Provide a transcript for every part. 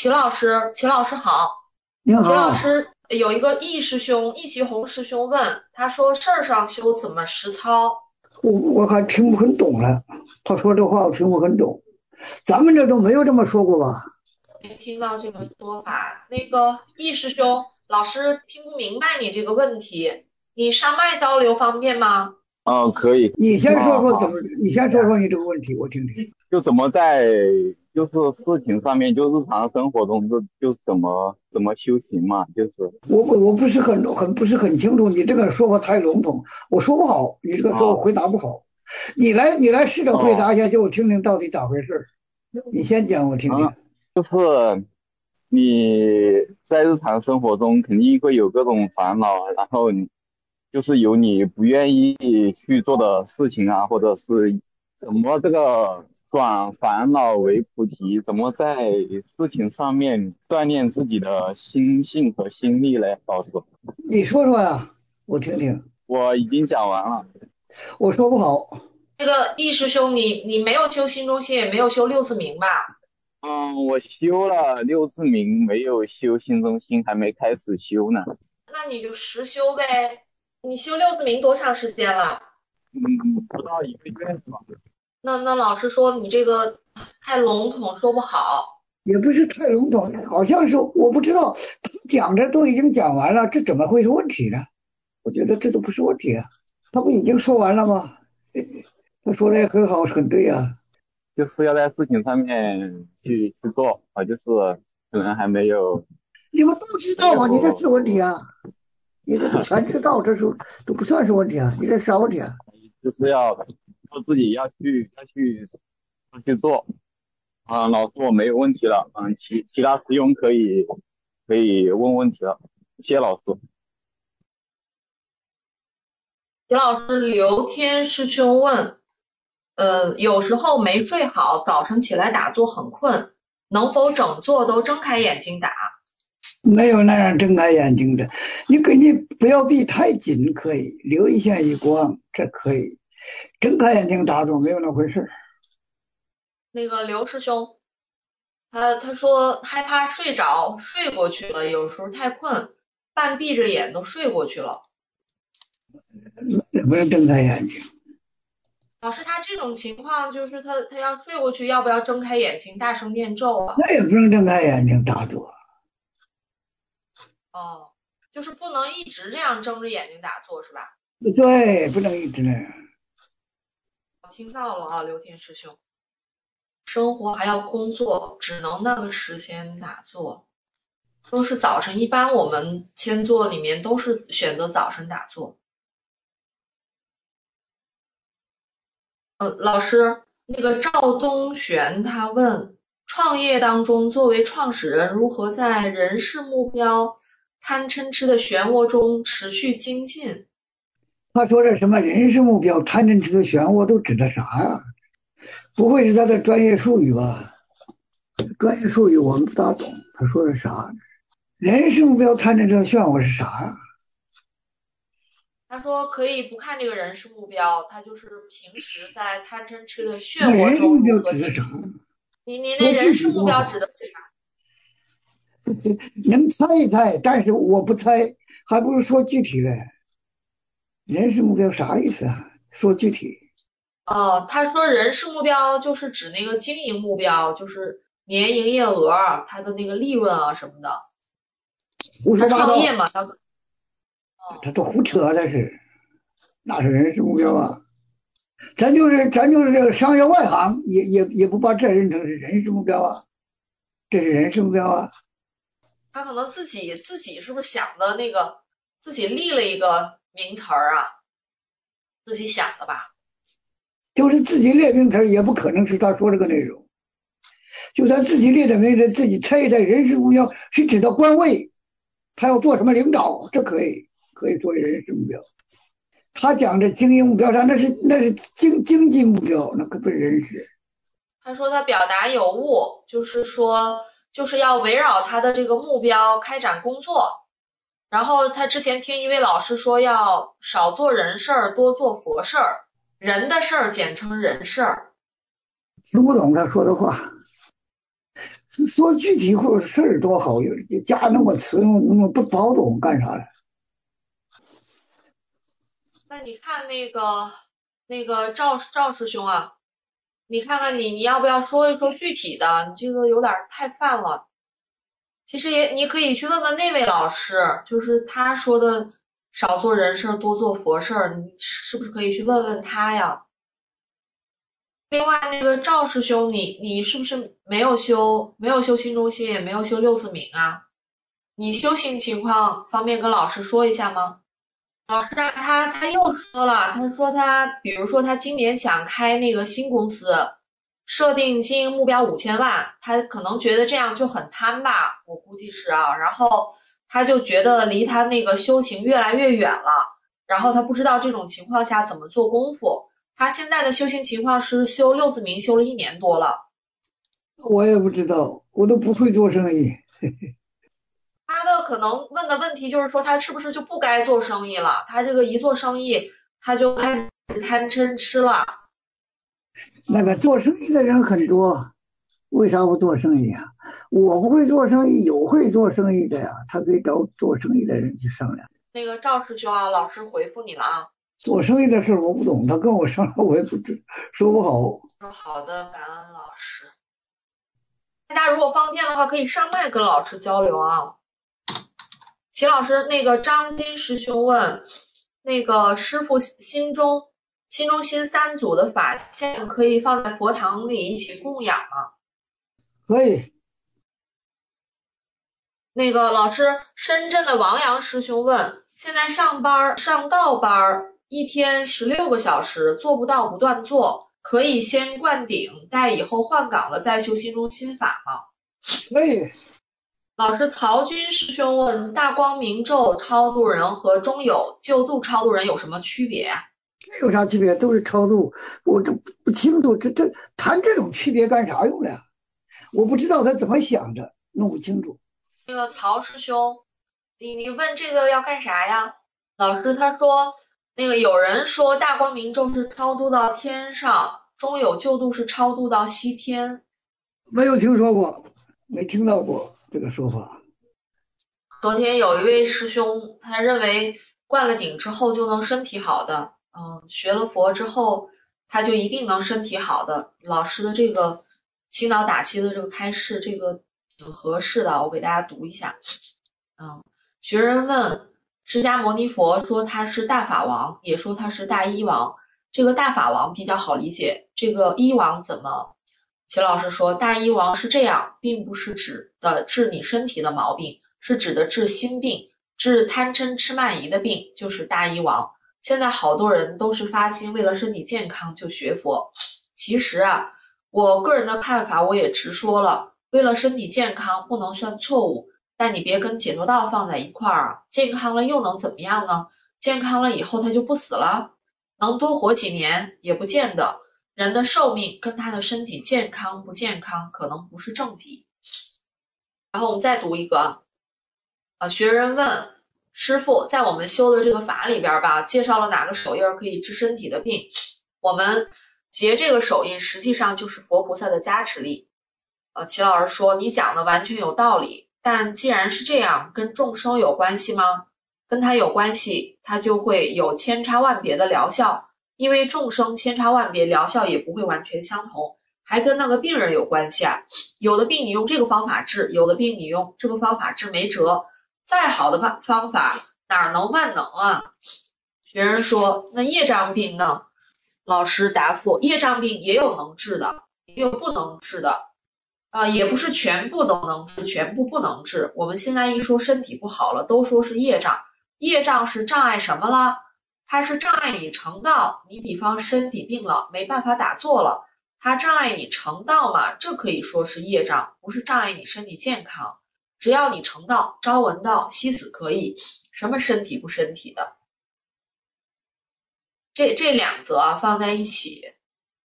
齐老师好。 您齐老好， 师有一个易其红师兄问，他说事儿上修怎么实操？ 我还听不很懂了。他说这话我听不很懂，咱们这都没有这么说过吧？ 没听到这个说法。那个易师兄，老师听不明白你这个问题，你上麦交流方便吗？ 哦，可以。 你先说说怎么， 好， 你先说说你这个问题，我听听。 就怎么在就是事情上面，就日常生活中就怎么修行嘛，就是我不是很清楚，你这个说法太笼统，我说不好，你这个说我啊回答不好。你来试着回答哦一下，就我听听到底咋回事。你先讲我听听。 嗯，就是你在日常生活中肯定会有各种烦恼，然后就是有你不愿意去做的事情啊，或者是怎么这个转烦恼为菩提，怎么在事情上面锻炼自己的心性和心力嘞，老师？ 你说说呀，我听听。 我已经讲完了。 我说不好。 这个易师兄，你没有修心中心，也没有修六字明吧？ 嗯，我修了6字明，没有修心中心，还没开始修呢。 那你就实修呗。你修六字明多长时间了？ 嗯，不到1个月是吧？ 那老师说你这个太笼统，说不好。 也不是太笼统，好像是我不知道，他讲着都已经讲完了，这怎么会是问题呢？我觉得这都不是问题啊，他不已经说完了吗？他说的也很好，很对啊。 就是要在事情上面去做啊，就是可能还没有你们都知没道吗？你这是问题有， 啊，你这个全知道，这是都不算是问题啊，你这是啥问题啊？ 就是要说自己要去做啊。老师我没有问题了，其他师兄可以问问题了，谢谢老师。 徐老师，刘天师兄问，有时候没睡好，早晨起来打坐很困，能否整坐都睁开眼睛打？ 没有那样睁开眼睛的，你不要闭太紧，可以留一线余光，这可以。睁开眼睛打坐没有那回事。 那个刘师兄，他说害怕睡着，睡过去了，有时候太困，半闭着眼都睡过去了。 也不能睁开眼睛。 老师，他这种情况就是他要睡过去，要不要睁开眼睛大声念咒啊？ 那也不能睁开眼睛打坐。 哦，就是不能一直这样睁着眼睛打坐是吧？ 对，不能一直那样。 我听到了啊，刘天师兄，生活还要工作，只能那个时间打坐，都是早晨。一般我们签座里面都是选择早晨打坐。老师，那个赵东玄他问，创业当中作为创始人，如何在人事目标、贪嗔痴的漩涡中持续精进？ 他说这什么人事目标、贪嗔痴的漩涡都指的啥呀？不会是他的专业术语吧？专业术语我们不大懂。他说的啥？人事目标、贪嗔痴的漩涡是啥呀？ 他说可以不看这个人事目标，他就是平时在贪嗔痴的漩那涡人事目标中如何指的啥？ 精进。你那说具人事目体多好。 标指的是啥？ 能猜一猜，但是我不猜，还不如说具体嘞。人事目标啥意思啊？说具体。 哦，他说人事目标就是指那个经营目标，就是年营业额啊，他的那个利润啊什么的。他胡说八道。 创业嘛， 他都胡扯，那是哪是人事目标啊？咱就是这个商业外行，也不把这认成是人事目标啊，这是人事目标啊。 他可能自己是不是想的那个自己立了一个名词儿啊，自己想的吧？ 就是自己列名词也不可能是他说这个内容。就他自己列的名词，自己猜一猜，人事目标是指的官位，他要做什么领导，这可以作为人事目标。他讲的经营目标上，那是经济目标，那可不是人事。 他说他表达有误，就是说就是要围绕他的这个目标开展工作。然后他之前听一位老师说要少做人事儿，多做佛事儿，人的事儿简称人事儿。 听不懂他说的话。 说具体或者事儿多好，加那么词那么不好懂干啥嘞？ 那你看那个赵师兄啊，你看看你要不要说一说具体的？你这个有点太泛了。其实你可以去问问那位老师，就是他说的少做人事儿，多做佛事儿，你是不是可以去问问他呀？另外那个赵师兄，你是不是没有修心中心，也没有修六字明啊？你修行情况方便跟老师说一下吗？老师啊，他又说了，他说比如说他今年想开那个新公司，设定经营目标5000万，他可能觉得这样就很贪吧，我估计是啊，然后他就觉得离他那个修行越来越远了，然后他不知道这种情况下怎么做功夫。他现在的修行情况是修六字明修了1年多了， 我也不知道，我都不会做生意。 他的可能问的问题就是说他是不是就不该做生意了？他这个一做生意他就开始贪嗔痴了。 那个做生意的人很多，为啥不做生意啊？我不会做生意，有会做生意的呀，他可以找做生意的人去商量。 那个赵师兄啊，老师回复你了啊。 做生意的事我不懂，他跟我商量我也不知，说不好。 说好的，感恩老师。大家如果方便的话，可以上麦跟老师交流啊。齐老师，那个张金师兄问，那个师傅心中心三组的法像可以放在佛堂里一起供养吗？ 可以。 那个老师，深圳的王阳师兄问，现在上道班，一天16个小时，做不到不断做，可以先灌顶，待以后换岗了再修心中心法吗？ 可以。 老师，曹军师兄问，大光明咒超度人和中有救度超度人有什么区别啊？ 这有啥区别？都是超度，我这不清楚，这谈这种区别干啥用呀？我不知道他怎么想的，弄不清楚。 那个曹师兄，你问这个要干啥呀？老师他说，那个有人说大光明咒是超度到天上，中有救度是超度到西天。 没有听说过，没听到过这个说法。 昨天有一位师兄，他认为灌了顶之后就能身体好的，学了佛之后他就一定能身体好的。老师的这个青岛打气的这个开示，这个挺合适的，我给大家读一下。学人问释迦牟尼佛说他是大法王，也说他是大医王。这个大法王比较好理解，这个医王怎么？齐老师说大医王是这样，并不是指的治你身体的毛病，是指的治心病，治贪嗔痴慢疑的病，就是大医王。现在好多人都是发心为了身体健康就学佛，其实啊，我个人的看法我也直说了，为了身体健康不能算错误，但你别跟解脱道放在一块儿啊，健康了又能怎么样呢？健康了以后他就不死了，能多活几年也不见得。人的寿命跟他的身体健康不健康可能不是正比。然后我们再读一个学人问师傅，在我们修的这个法里边吧，介绍了哪个手印可以治身体的病？我们结这个手印实际上就是佛菩萨的加持力。齐老师说你讲的完全有道理，但既然是这样，跟众生有关系吗？跟他有关系，他就会有千差万别的疗效。因为众生千差万别，疗效也不会完全相同，还跟那个病人有关系啊。有的病你用这个方法治，有的病你用这个方法治没辙。再好的方法哪能万能啊？学人说那业障病呢？老师答复业障病也有能治的，也有不能治的。也不是全部都能治，全部不能治。我们现在一说身体不好了，都说是业障。业障是障碍什么了？它是障碍你成道，你比方身体病了，没办法打坐了，它障碍你成道嘛，这可以说是业障，不是障碍你身体健康。只要你成道，朝闻道，夕死可以，什么身体不身体的，这两则放在一起。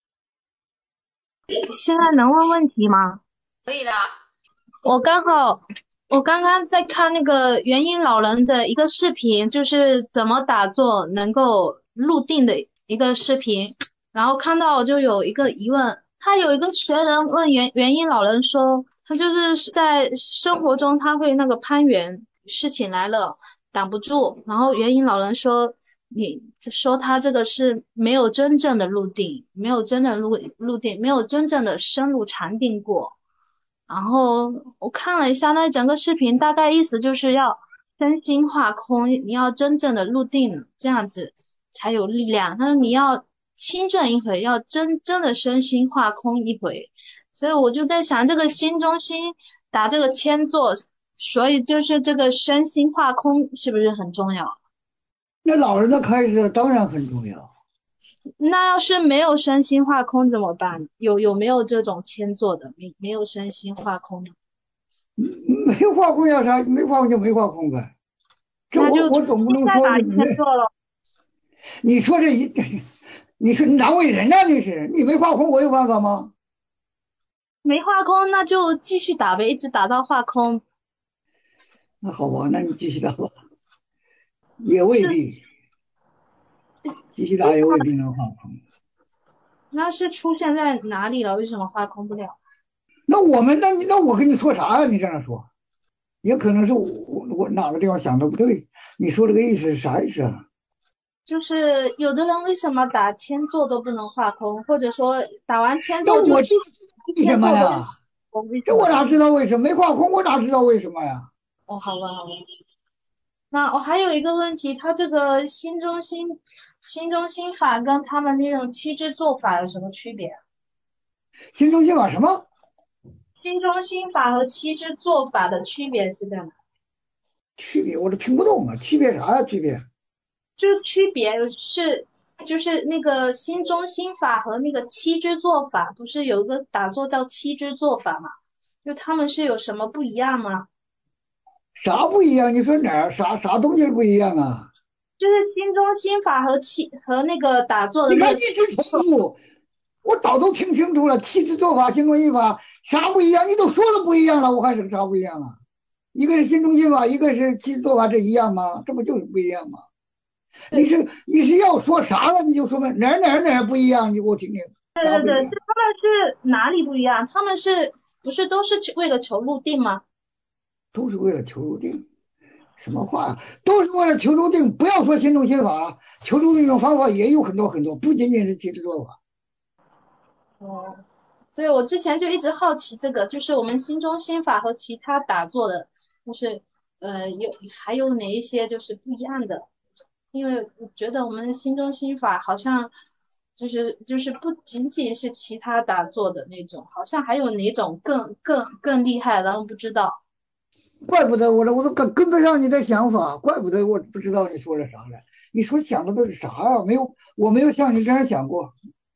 现在能问问题吗？ 可以的。 我刚刚在看那个元音老人的一个视频，就是怎么打坐能够入定的一个视频，然后看到就有一个疑问，他有一个学人问元音老人说， 他就是在生活中他会那个攀援，事情来了挡不住，然后元音老人说他这个是没有真正的入定，没有真正入定，没有真正的深入禅定过。然后我看了一下那整个视频，大概意思就是要身心化空，你要真正的入定，这样子才有力量。他说你要亲证一回，要真的身心化空一回。所以我就在想，这个心中心打这个千座，所以就是这个身心化空是不是很重要？ 那老人的开示当然很重要。 那要是没有身心化空怎么办？有没有这种千座的？没有身心化空的？ 没化空要啥？没化空就没化空呗。这那就我总不能说打千座了。 你说你是难为人啊！你没化空，我有办法吗？ 没化空，那就继续打呗，一直打到化空。 那好吧，那你继续打吧，也未必，继续打也未必能化空。 那是出现在哪里了？为什么化空不了？ 那我跟你说啥呀？你这样说，也可能是我哪个地方想的不对。你说这个意思是啥意思啊？ 就是有的人为什么打千座都不能化空，或者说打完千那座就我知为什么呀？这我哪知道为什么？没化空，我哪知道为什么呀？ 哦，好吧，好吧。那我还有一个问题，他这个心中心法跟他们那种七支做法有什么区别？ 心中心法什么心中心法和七支做法的区别是在哪？ 区别？我都听不懂啊！区别啥呀？区别？ 就是区别就是那个心中心法和那个七支做法，不是有一个打坐叫七支做法嘛？就他们是有什么不一样吗？ 啥不一样？你说哪儿啥东西不一样啊？ 就是心中心法和那个打坐的你那个看一直重复，我早都听清楚了。七支做法、心中心法啥不一样？你都说了不一样了，我还是啥不一样啊？一个是心中心法，一个是七支做法，这一样吗？这不就是不一样吗？你是要说啥了？你就说吧，哪儿不一样？你给我听听。 对对对，就他们是哪里不一样？他们不是都是为了求入定吗？ 都是为了求入定。什么话呀？都是为了求入定。不要说心中心法，求入定的方法也有很多很多，不仅仅是七支做法。 哦，对，我之前就一直好奇这个，就是我们心中心法和其他打坐的，就是还有哪一些就是不一样的？因为我觉得我们心中心法好像就是不仅仅是其他打坐的那种，好像还有哪种更厉害，然后不知道。 怪不得我都跟不上你的想法，怪不得我不知道你说了啥了。你说想的都是啥呀？我没有像你这样想过。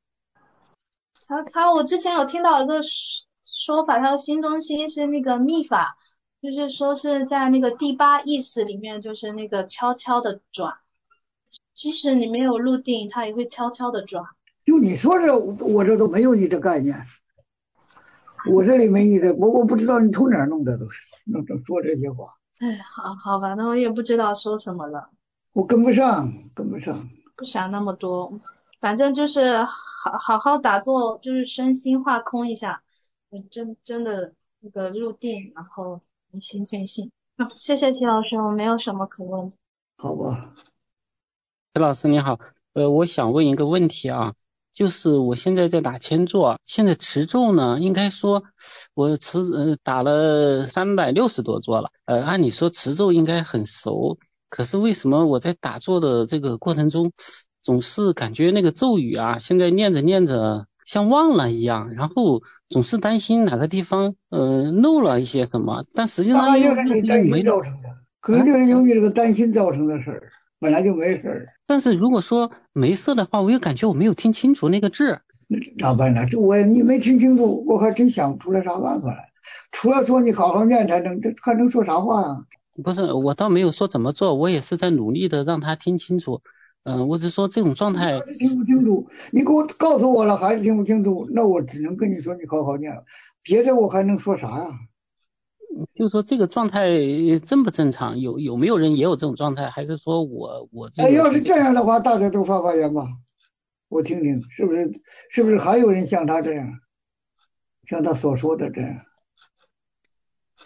我之前有听到一个说法，他说心中心是那个密法，就是说是在那个第八意识里面，就是那个悄悄的转，即使你没有入定，它也会悄悄的转。 就你说这，我这都没有你这概念，我这里没你这，我不知道你从哪儿弄的，都是说这些话。 哎，好吧，那我也不知道说什么了， 我跟不上，跟不上。 不想那么多，反正就是好打坐，就是身心化空一下，真的那个入定，然后明心见性。谢谢齐老师，我没有什么可问的。 好吧。 陈老师你好，我想问一个问题啊，就是我现在在打千坐，现在持咒呢，应该说我打了360多坐了，按理说持咒应该很熟，可是为什么我在打坐的这个过程中，总是感觉那个咒语啊，现在念着念着像忘了一样，然后总是担心哪个地方漏了一些什么，但实际上又就是你担心造成的，可能就是由于这个担心造成的事儿。本来就没事儿， 但是如果说没事的话，我又感觉我没有听清楚那个字。 咋办呢？你没听清楚，我还真想不出来啥办法来。除了说你好好念才能，这还能说啥话啊？ 不是，我倒没有说怎么做，我也是在努力的让他听清楚。我只说这种状态听不清楚，你给我告诉我了还是听不清楚，那我只能跟你说你好好念了，别的我还能说啥呀？ 就是说这个状态正不正常？有没有人也有这种状态？还是说我这个？ 要是这样的话，大家都发言吧，我听听是不是还有人像他这样，像他所说的这样？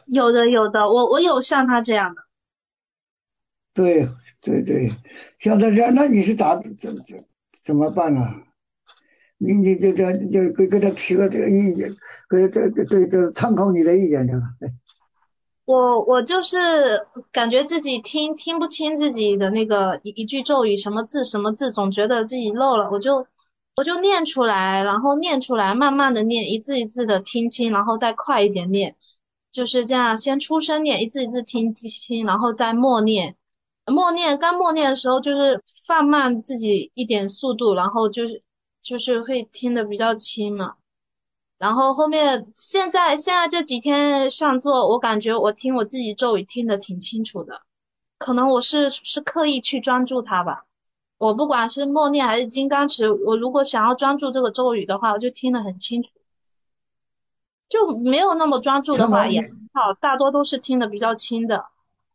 有的有的，我有像他这样的。 对对对，像他这样，那你是怎么办呢？你就给他提个这个意见，给这参考你的意见去了。 我就是感觉自己听不清自己的那个一句咒语什么字什么字，总觉得自己漏了，我就念出来，然后念出来，慢慢的念，一字一字的听清，然后再快一点念，就是这样，先出声念，一字一字听清，然后再默念。刚默念的时候就是放慢自己一点速度，然后就是会听得比较清嘛。然后后面现在这几天上座，我感觉我听我自己咒语听得挺清楚的，可能我是刻意去专注它吧。我不管是默念还是金刚持，我如果想要专注这个咒语的话，我就听得很清楚。就没有那么专注的话也很好，大多都是听得比较清的。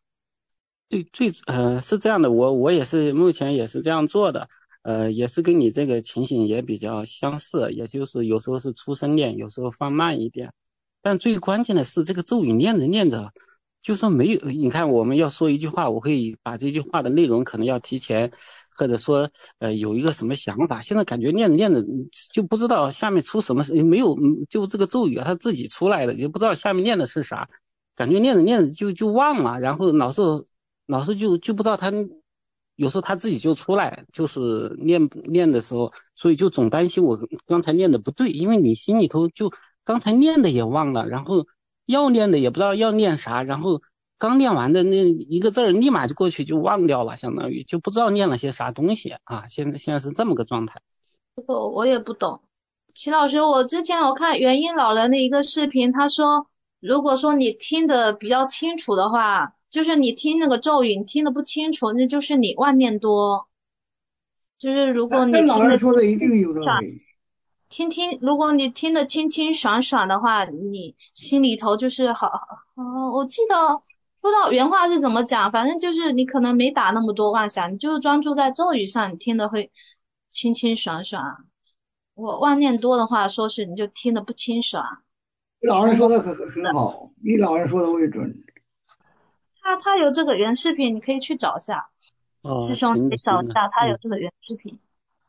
是这样的，我也是目前也是这样做的，也是跟你这个情形也比较相似，也就是有时候是出声念，有时候放慢一点，但最关键的是这个咒语念着念着，就说没有，你看我们要说一句话，我会把这句话的内容可能要提前，或者说有一个什么想法，现在感觉念着念着就不知道下面出什么，没有，就这个咒语它自己出来的，就不知道下面念的是啥，感觉念着念着就忘了，然后老是就不知道他有时候他自己就出来，就是念的时候，所以就总担心我刚才念的不对，因为你心里头就刚才念的也忘了，然后要念的也不知道要念啥，然后刚念完的那一个字儿立马就过去就忘掉了，相当于就不知道念了些啥东西啊。现在是这么个状态。 这个我也不懂。齐老师，我之前我看元音老人的一个视频，他说，如果说你听得比较清楚的话，就是你听那个咒语，你听得不清楚，那就是你妄念多。就是如果你那老人听得说的一定有道理。 如果你听得清清爽爽的话，你心里头就是好，我记得不知道原话是怎么讲，反正就是你可能没打那么多妄想，你就专注在咒语上，你听得会清清爽爽。我妄念多的话，说是你就听得不清爽。 老人说的很好，以老人说的为准。 他有这个原视频，你可以去找一下，师兄行的可以找行的， 一下，他有这个原视频。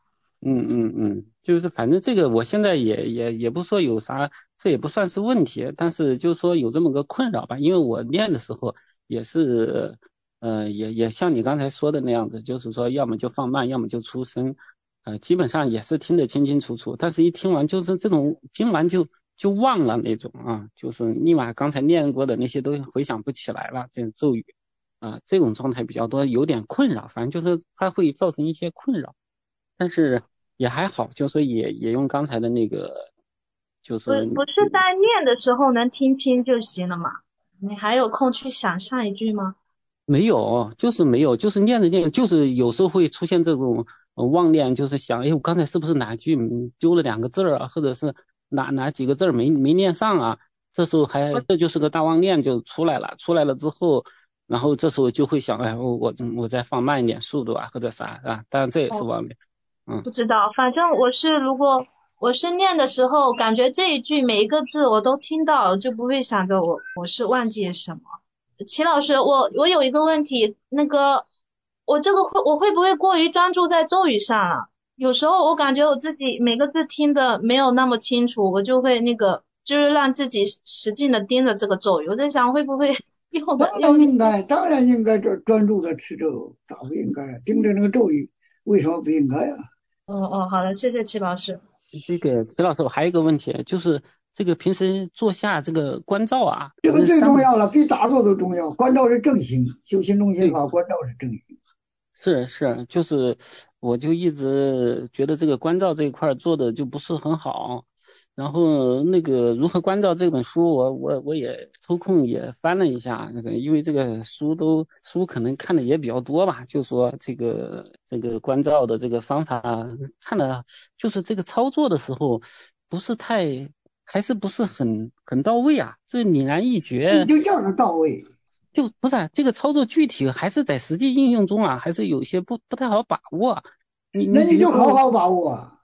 就是反正这个我现在也不说有啥，这也不算是问题，但是就说有这么个困扰吧，因为我念的时候也是，也像你刚才说的那样子，就是说要么就放慢，要么就出声，基本上也是听得清清楚楚，但是一听完就是这种听完就忘了那种啊，就是立马刚才念过的那些都回想不起来了，这种咒语啊，这种状态比较多，有点困扰，反正就是它会造成一些困扰。但是也还好，就是也用刚才的那个，就是不是在念的时候能听清就行了嘛？你还有空去想上一句吗？ 没有，就是没有，就是念着念着，就是有时候会出现这种妄念，就是想，哎，我刚才是不是哪句丢了两个字儿啊，或者是哪几个字儿没念上啊？这时候这就是个大妄念就出来了，出来了之后，然后这时候就会想，哎，我再放慢一点速度啊，或者啥啊？当然这也是妄念。 不知道，反正如果我是念的时候，感觉这一句每一个字我都听到，就不会想着我是忘记了什么。齐老师，我有一个问题，那个我会不会过于专注在咒语上啊？有时候我感觉我自己每个字听的没有那么清楚，我就会就是让自己使劲的盯着这个咒语。我在想会不会当然应该专注的吃咒，咋不应该？盯着那个咒语，为什么不应该啊？ 好的，谢谢齐老师。 这个齐老师，我还有一个问题，就是这个平时坐下这个关照啊， 这个最重要了，比打坐都重要。关照是正心，修心中心法，关照是正心。 是，就是我就一直觉得这个关照这一块做的就不是很好，然后那个如何关照这本书，我也抽空也翻了一下，因为这个书可能看的也比较多吧，就说这个关照的这个方法看了，就是这个操作的时候还是不是很到位啊，这凛然一觉。 你就叫它到位。 就不是这个操作具体还是在实际应用中啊，还是有些不太好把握。 那你就好好把握。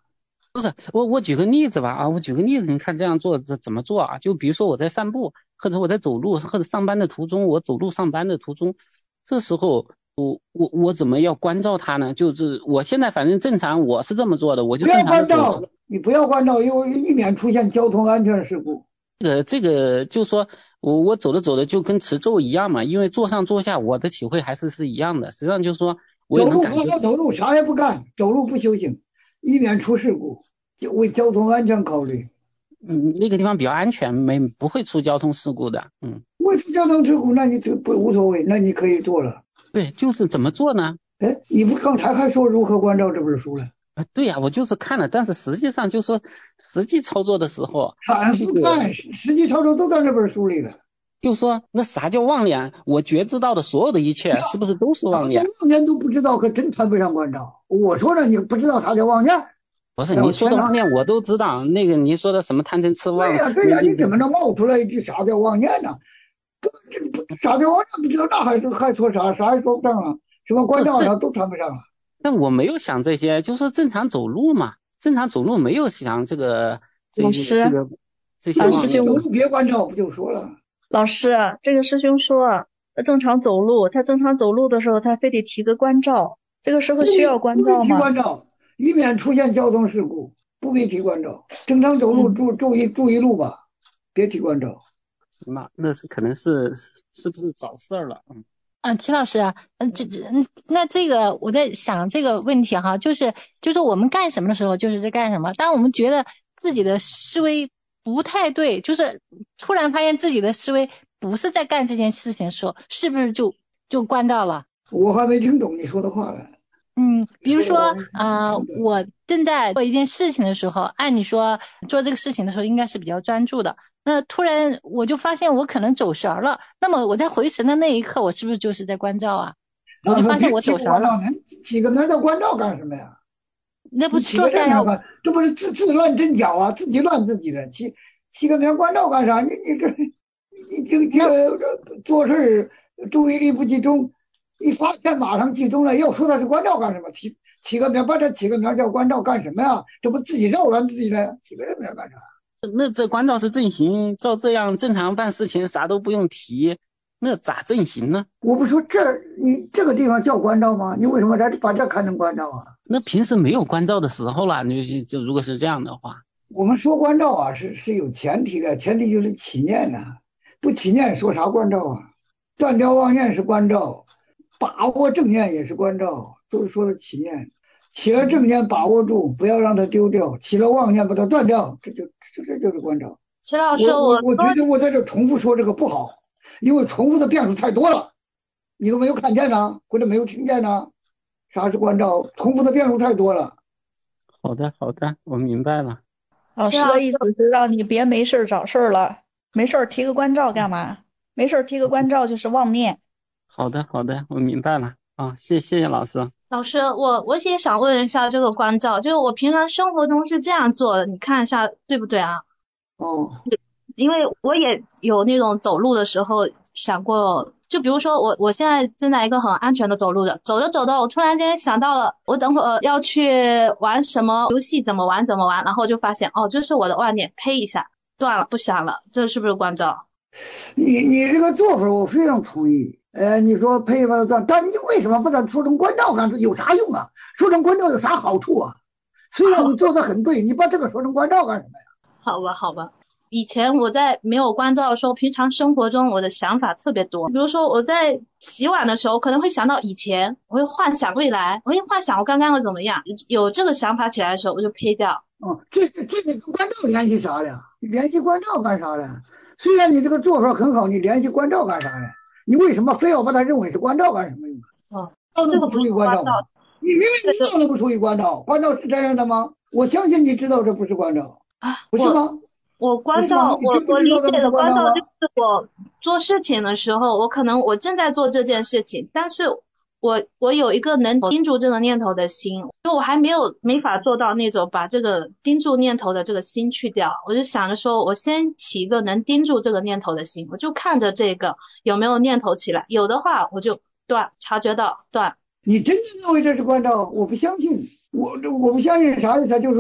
不是，我举个例子吧啊，我举个例子，你看这样做怎么做啊？就比如说我在散步，或者我在走路，或者上班的途中，我走路上班的途中，这时候我怎么要关照他呢？就是我现在反正正常，我是这么做的，我就不要正常的关照，你不要关照，因为以免出现交通安全事故。 这个就说我走着走着就跟持咒一样嘛，因为坐上坐下，我的体会还是一样的。实际上就是说我也走路能感觉， 好好走路，啥也不干，走路不修行，以免出事故，就为交通安全考虑。 那个地方比较安全，不会出交通事故的。 为出交通事故，那你就不无所谓，那你可以做了。 对，就是怎么做呢？ 哎，你不刚才还说如何关照这本书了？ 对呀，我就是看了，但是实际上就说实际操作的时候， 反复看，实际操作都在这本书里了。 就说那啥叫妄念？我觉知到的所有的一切，是不是都是妄念？ 妄念都不知道，可真谈不上关照。我说了，你不知道啥叫妄念。 不是你说的妄念，我都知道。那个你说的什么贪嗔痴妄？ 对呀，你怎么能冒出来一句啥叫妄念呢？啥叫妄念不知道，那还说啥也说不上了。什么关照啥都谈不上了。 但我没有想这些，就是正常走路嘛，正常走路没有想这个老师这些师兄， 走路别关照，不就说了？ 老师，这个师兄说正常走路，他正常走路的时候，他非得提个关照，这个时候需要关照吗？ 不必提关照，以免出现交通事故，不必提关照。正常走路注意路吧，别提关照。 那是可能是不是找事儿了？ 齐老师，那这个我在想这个问题哈，就是我们干什么的时候就是在干什么，当我们觉得自己的思维不太对，就是突然发现自己的思维不是在干这件事情的时候，是不是就关照了？ 我还没听懂你说的话了。 比如说我正在做一件事情的时候，按你说做这个事情的时候应该是比较专注的，那突然我就发现我可能走神了，那么我在回神的那一刻，我是不是就是在关照啊？我就发现我走神了。 起个名叫关照干什么呀？ 那不是做干啥？这不是自乱阵脚啊，自己乱自己的。起个名关照干啥？你这做事注意力不集中，一发现马上集中了，要说他是关照干什么？起个名，把这起个名叫关照干什么呀？这不自己绕乱自己的，起个这名干啥？ 那这关照是正行，照这样正常办事情，啥都不用提，那咋正行呢？ 我不说你这个地方叫关照吗？你为什么把这看成关照啊？ 那平时没有关照的时候了，就如果是这样的话， 我们说关照啊，是有前提的，前提就是起念呐，不起念说啥关照啊？断掉妄念是关照，把握正念也是关照，都是说的起念。起了正念把握住，不要让它丢掉；起了妄念把它断掉，这就是关照。 齐老师， 我觉得我在这重复说这个不好，因为重复的变数太多了，你都没有看见呢，或者没有听见呢。啥是关照？重复的变数太多了。 好的，我明白了。 老师的意思是让你别没事找事了，没事提个关照干嘛？没事提个关照就是妄念。 好的，我明白了啊，谢谢老师。 老师，我也想问一下这个关照，就是我平常生活中是这样做的，你看一下对不对啊？因为我也有那种走路的时候想过，就比如说我现在正在一个很安全的走路的，走着走着我突然间想到了我等会儿要去玩什么游戏，怎么玩，然后就发现这是我的妄念，呸一下断了，不想了，这是不是关照？ 你这个做法我非常同意。你说呸吧断，但你为什么不把它说成关照干？有啥用啊？说成关照有啥好处啊？虽然你做的很对，你把这个说成关照干什么呀？ 好吧。以前我在没有关照的时候，平常生活中我的想法特别多。比如说我在洗碗的时候，可能会想到以前，我会幻想未来，我会幻想我刚刚会怎么样。有这个想法起来的时候，我就呸掉。 这跟关照联系啥了？联系关照干啥了？虽然你这个做法很好，你联系关照干啥了？你为什么非要把它认为是关照干什么用啊？这个不属于关照吗？你明明知道那不属于关照，关照是这样的吗？我相信你知道这不是关照不是吗？ 我关照，我理解的关照就是我做事情的时候，我正在做这件事情，但是我有一个能盯住这个念头的心，因为我还没法做到那种把这个盯住念头的这个心去掉，我就想着说我先起一个能盯住这个念头的心，我就看着这个有没有念头起来，有的话我就断，察觉到断。 你真的认为这是关照？我不相信，我不相信啥意思？就是说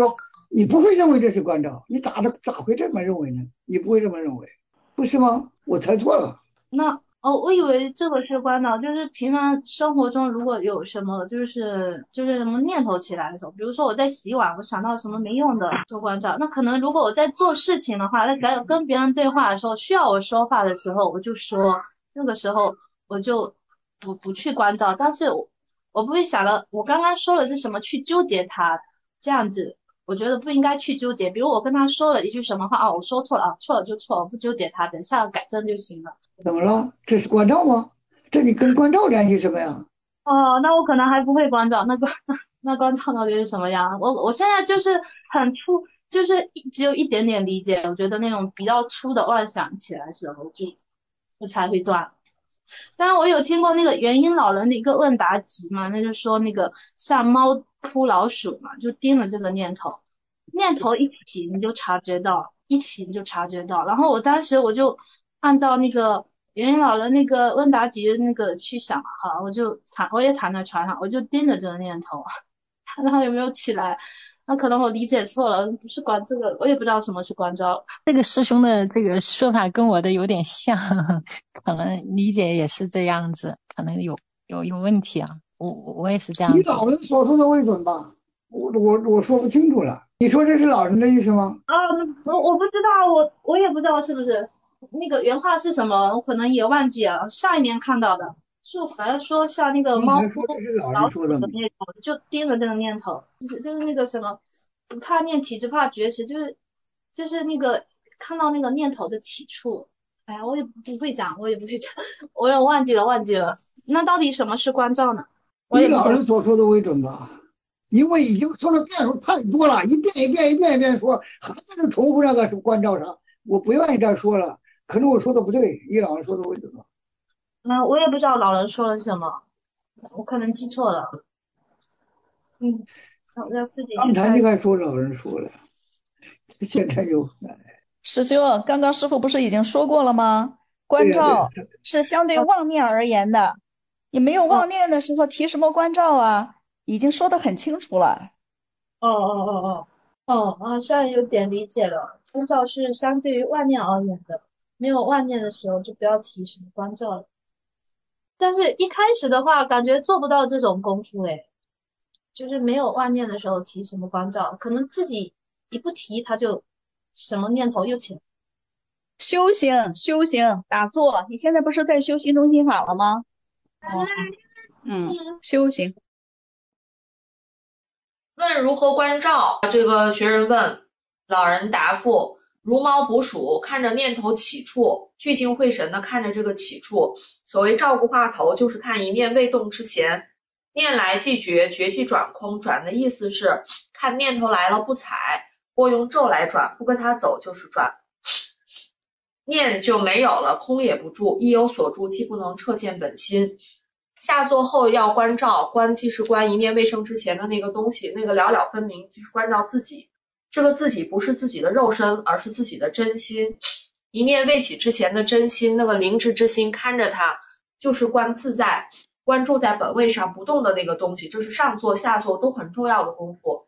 你不会认为这是关照，你咋会这么认为呢？你不会这么认为，不是吗？我猜错了。 那我以为这个是关照，就是平常生活中如果有什么就是什么念头起来的时候，比如说我在洗碗，我想到什么没用的做关照。那可能如果我在做事情的话，在跟别人对话的时候，需要我说话的时候，我就说，这个时候我就不去关照。但是我不会想了，我刚刚说了是什么去纠结它，这样子。我觉得不应该去纠结，比如我跟他说了一句什么话，啊，我说错了啊，错了就错了，我不纠结他，等下改正就行了。 怎么了？这是关照吗？这你跟关照联系什么呀？ 哦，那我可能还不会关照，那关照到底是什么样？我现在就是很粗，就是只有一点点理解。我觉得那种比较粗的妄想起来的时候，我才会断。当然，我有听过那个元婴老人的一个问答集嘛，那就说那个像猫扑老鼠嘛，就盯着这个念头，念头一起你就察觉到，一起你就察觉到。然后我当时我就按照那个元婴老人那个问答集那个去想哈，我也躺在床上，我就盯着这个念头，看它有没有起来。那可能我理解错了，不是管这个，我也不知道什么是关照。 这个师兄的这个说法跟我的有点像，可能理解也是这样子，可能有问题啊。我也是这样子。 你老人所说的为准吧？我说不清楚了。你说这是老人的意思吗？ 啊，我不知道，我也不知道是不是那个原话是什么，我可能也忘记了。上一年看到的，是反正说像那个猫扑你还说这是老老鼠人说的吗？ 的那种，就盯着这个念头，就是那个什么，不怕念起，只怕觉迟，就是那个看到那个念头的起处。哎呀，我也不会讲，我也不会讲，我也忘记了。那到底什么是关照呢？我以老也不懂。 人所说的为准吧，因为已经说的遍数太多了，一遍说，还在这重复那个关照上，我不愿意再说了。可能我说的不对，以老人说的为准吧。 我也不知道老人说了什么，我可能记错了。我要自己去看。 刚才你还说老人说了，现在又师兄，刚刚师傅不是已经说过了吗？关照是相对妄念而言的，你没有妄念的时候提什么关照啊？已经说得很清楚了。 好像有点理解了。关照是相对于妄念而言的，没有妄念的时候就不要提什么关照了。但是一开始的话，感觉做不到这种功夫诶，就是没有妄念的时候提什么关照，可能自己一不提，他就什么念头又起来。 修行，打坐。你现在不是在修心中心法了吗？修行。 问如何关照？这个学人问，老人答复：如猫捕鼠，看着念头起处，聚精会神的看着这个起处。所谓照顾话头，就是看一念未动之前，念来即觉，觉即转空。转的意思是看念头来了不踩，或用咒来转，不跟它走就是转。念就没有了，空也不住，一有所住，既不能彻见本心。下座后要关照，关即是关一念未生之前的那个东西，那个了了分明，即是关照自己。这个自己不是自己的肉身，而是自己的真心。一念未起之前的真心，那个灵智之心看着它，就是关自在，关注在本位上不动的那个东西。这是上座下座都很重要的功夫。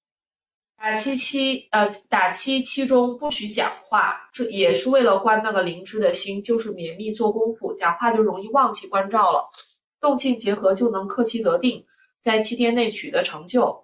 打七中不许讲话，这也是为了关那个灵智的心，就是绵密做功夫，讲话就容易忘记关照了。动静结合就能克期得定，在7天内取得成就。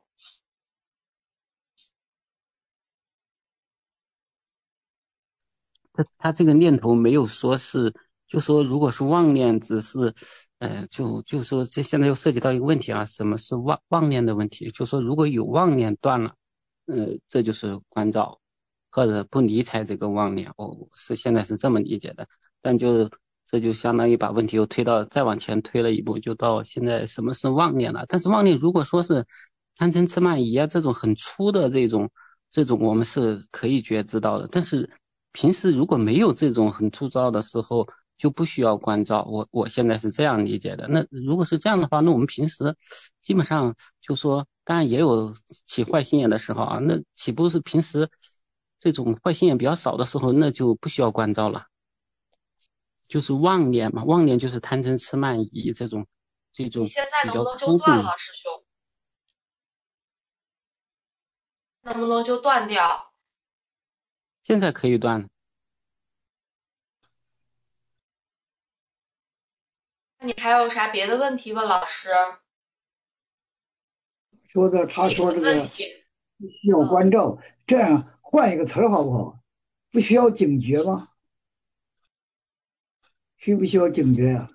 他这个念头没有说是，就说如果是妄念，只是，就说这现在又涉及到一个问题啊，什么是妄念的问题？就说如果有妄念断了，这就是关照，或者不理睬这个妄念，我现在是这么理解的，但这就相当于把问题又再往前推了一步，就到现在什么是妄念了。但是妄念如果说是贪嗔痴慢疑啊这种很粗的这种我们是可以觉知到的，但是平时如果没有这种很粗糙的时候，就不需要关照。我现在是这样理解的。那如果是这样的话，那我们平时基本上就说，当然也有起坏心眼的时候啊，那岂不是平时这种坏心眼比较少的时候，那就不需要关照了。就是妄念嘛，妄念就是贪嗔痴慢疑这种你现在能不能就粗重。 断了，师兄？ 能不能就断掉？ 现在可以断了。 你还有啥别的问题问老师？ 他说这个问题。 需要关照，这样换一个词儿好不好？不需要警觉吗？需不需要警觉呀？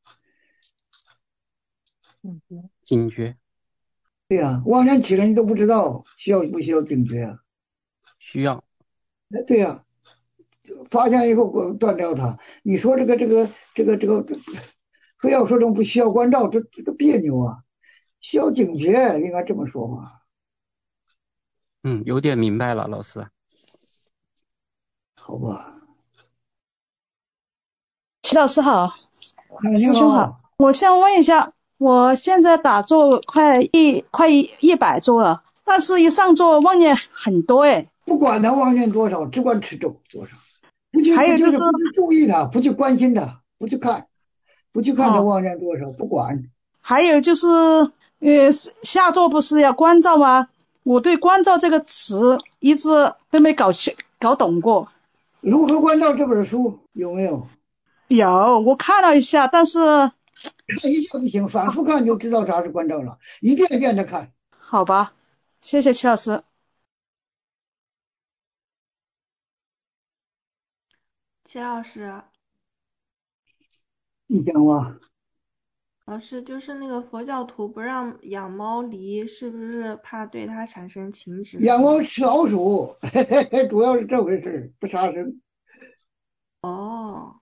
警觉。 对呀，妄念起来你都不知道，需要不需要警觉啊？ 需要。 对呀，发现以后我断掉它。你说这个，非要说这种不需要关照，这别扭啊！需要警觉，应该这么说话。 有点明白了，老师。 好吧。 齐老师好， 你师兄好，我想问一下，我现在打坐快100周了，但是一上座妄念很多哎。 不管他妄念多少，只管持咒多少， 还有就是不去注意他，不去关心他，不去看他妄念多少，不管。 还有就是下座不是要关照吗？我对关照这个词一直都没搞懂过。 如何关照这本书有没有？ 有，我看了一下，但是看一下不行，反复看就知道啥是关照了，一遍一遍的看。 好吧，谢谢齐老师。 齐老师， 你讲话。 老师，就是那个佛教徒不让养猫狸，是不是怕对它产生情执？ 养猫吃老鼠，主要是这回事，不杀生。 哦，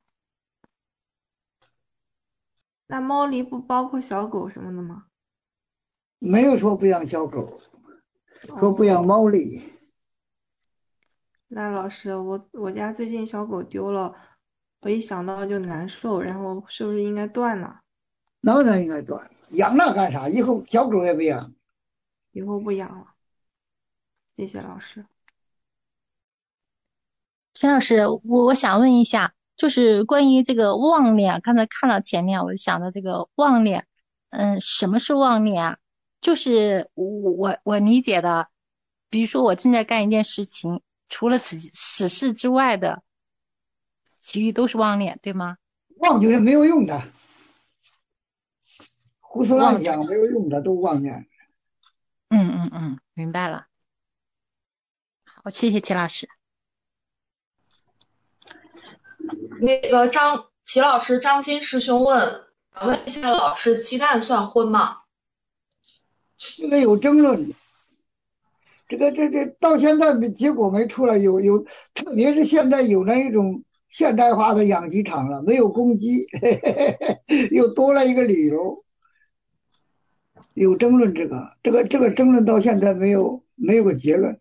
那猫狸不包括小狗什么的吗？ 没有说不养小狗，说不养猫狸。 那老师，我家最近小狗丢了，我一想到就难受，然后是不是应该断了？ 当然应该断，养那干啥？以后小狗也不养。 以后不养了。谢谢老师。 陈老师，我想问一下，就是关于这个妄念，刚才看到前面我就想到这个妄念，什么是妄念啊？就是我理解的，比如说我正在干一件事情，除了此事之外的，其余都是妄念，对吗？ 妄就是没有用的，胡思乱想没有用的都妄念。 明白了。好，谢谢齐老师。 那个齐老师张金师兄问一下老师，鸡蛋算荤吗？ 这个有争论，这到现在结果没出来，特别是现在有那一种现代化的养鸡场了，没有公鸡，又多了一个理由，有争论这个争论到现在没有个结论。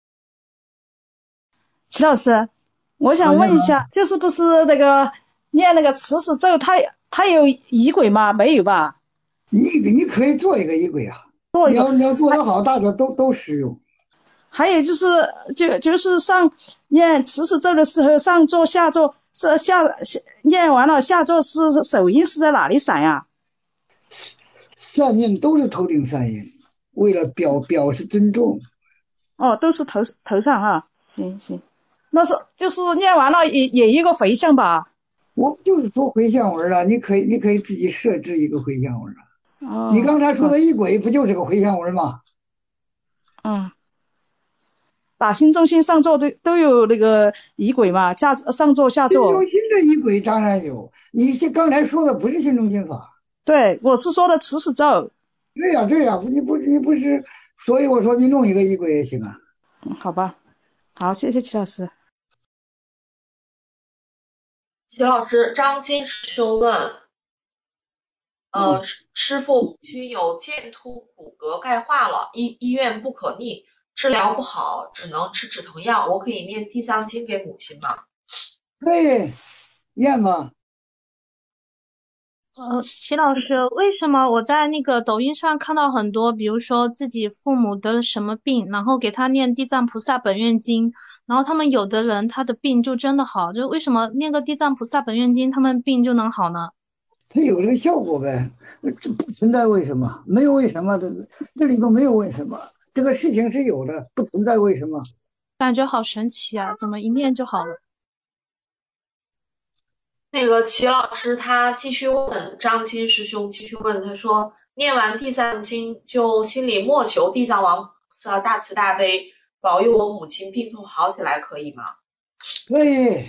齐老师，我想问一下，就是不是那个念那个慈氏咒，它有仪轨吗？没有吧？ 你可以做一个仪轨啊，你要做得好，大家都适用。 还有就是念慈氏咒的时候，上座下座念完了下座是手印是在哪里闪呀？ 三印都是头顶三印，为了表示尊重。 哦，都是头上哈。行，那是就是念完了也一个回向吧。 我就是说回向文了，你可以自己设置一个回向文啊。 哦， 你刚才说的仪轨不就是个回向文吗？ 打心中心上座都有那个仪轨嘛，上座下座。 心中心的仪轨当然有，你刚才说的不是心中心法。 对，我是说的慈氏咒。 对呀，你不是，所以我说你弄一个仪轨也行啊。 好吧，好，谢谢齐老师。 齐老师，张金师兄问，师父母亲有剑突骨骼钙化了，医院不可逆，治疗不好，只能吃止疼药，我可以念地藏经给母亲吗？ 对，念吗？ 齐老师，为什么我在那个抖音上看到很多，比如说自己父母得了什么病，然后给他念地藏菩萨本愿经，然后他们有的人他的病就真的好，就为什么念个地藏菩萨本愿经，他们病就能好呢？ 它有这个效果呗，这不存在为什么，没有为什么的，这里头没有为什么， 这个事情是有的，不存在为什么？ 感觉好神奇啊，怎么一念就好了？ 那个齐老师他继续问张青师兄，继续问他说，念完地藏经就心里默求地藏王菩萨大慈大悲，保佑我母亲病痛好起来，可以吗？ 可以。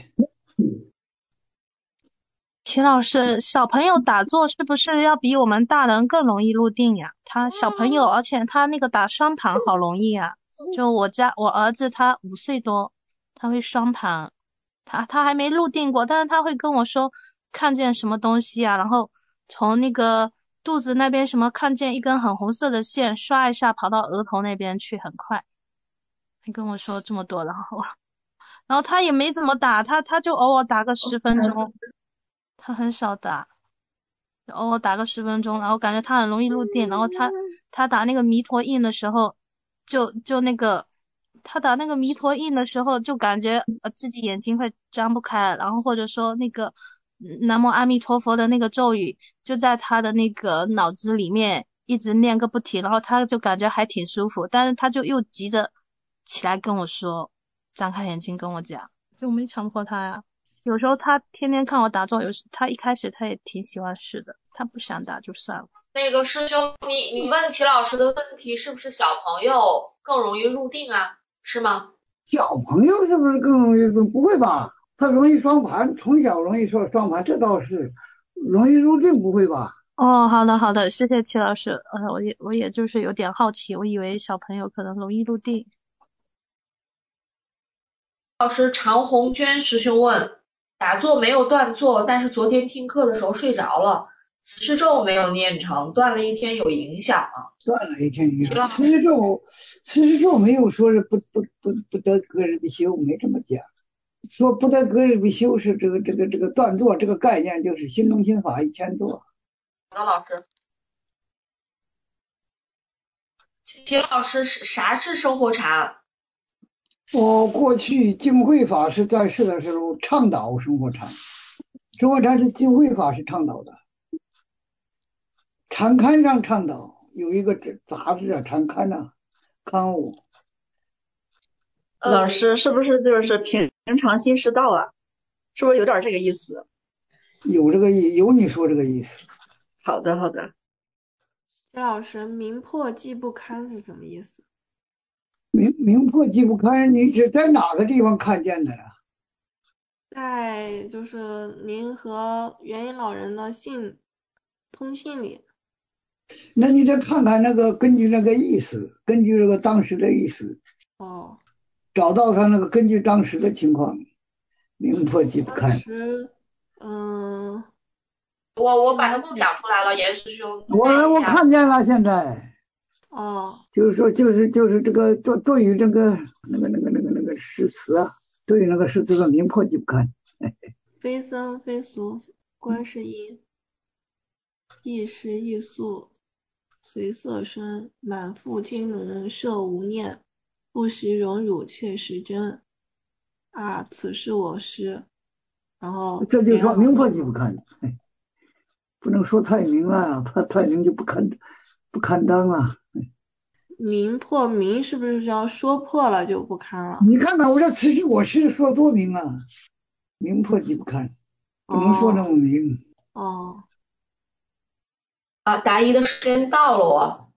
齐老师，小朋友打坐是不是要比我们大人更容易入定呀？他小朋友，而且他那个打双盘好容易啊。就我儿子他5岁多，他会双盘，他还没入定过，但是他会跟我说看见什么东西啊，然后从那个肚子那边什么看见一根很红色的线，刷一下跑到额头那边去，很快。他跟我说这么多，然后他也没怎么打，他就偶尔打个10分钟，他很少打，偶尔打个10分钟，然后感觉他很容易入定，然后他打那个弥陀印的时候，就那个他打那个弥陀印的时候，就感觉自己眼睛会张不开，然后或者说那个南无阿弥陀佛的那个咒语就在他的那个脑子里面一直念个不停，然后他就感觉还挺舒服，但是他就又急着起来跟我说，张开眼睛跟我讲，就没强迫他呀。有时候他天天看我打坐，他一开始他也挺喜欢试的，他不想打就算了。 那个师兄，你问齐老师的问题是不是小朋友更容易入定啊？是吗？ 小朋友是不是更容易入？不会吧？他容易双盘，从小容易说双盘，这倒是容易入定，不会吧？ 哦，好的，谢谢齐老师。我也就是有点好奇，我以为小朋友可能容易入定。 老师常红娟师兄问，打坐没有断坐，但是昨天听课的时候睡着了，慈氏咒没有念成，断了一天有影响吗？ 断了一天影响。慈氏咒没有说是不得隔日必修，没这么讲。说不得隔日必修是这个断坐这个概念，就是心中心法一千座。 好的，老师。齐老师，啥是生活禅？ 我过去净慧法师在世的时候倡导生活禅，生活禅是净慧法师倡导的，禅刊上倡导，有一个杂志啊，禅刊啊，刊物。 老师是不是就是平常心是道啊？是不是有点这个意思？ 有这个有你说这个意思。 好的。 齐老师，明破既不堪是什么意思？ 明破既不堪，你是在哪个地方看见的呀？ 在就是您和元音老人的通信里。 那你得看看那个，根据那个意思，根据这个当时的意思，找到他那个根据当时的情况，明破既不堪。 当时， 我把它梦讲出来了，严师兄。 我看见了，现在。就是说，就是这个对于这个那个诗词啊，对于那个诗词的明破既不堪。 非僧非俗，观世音，亦师亦素，随色身，满腹经纶摄无念，不识荣辱却识真。啊，此是我师。然后这就说明破既不堪，不能说太明了，怕太明就不堪当了。 明破明是不是要说破了就不堪了？ 你看看我这此是我师说多明啊，明破既不堪，不能说那么明。 答疑的时间到了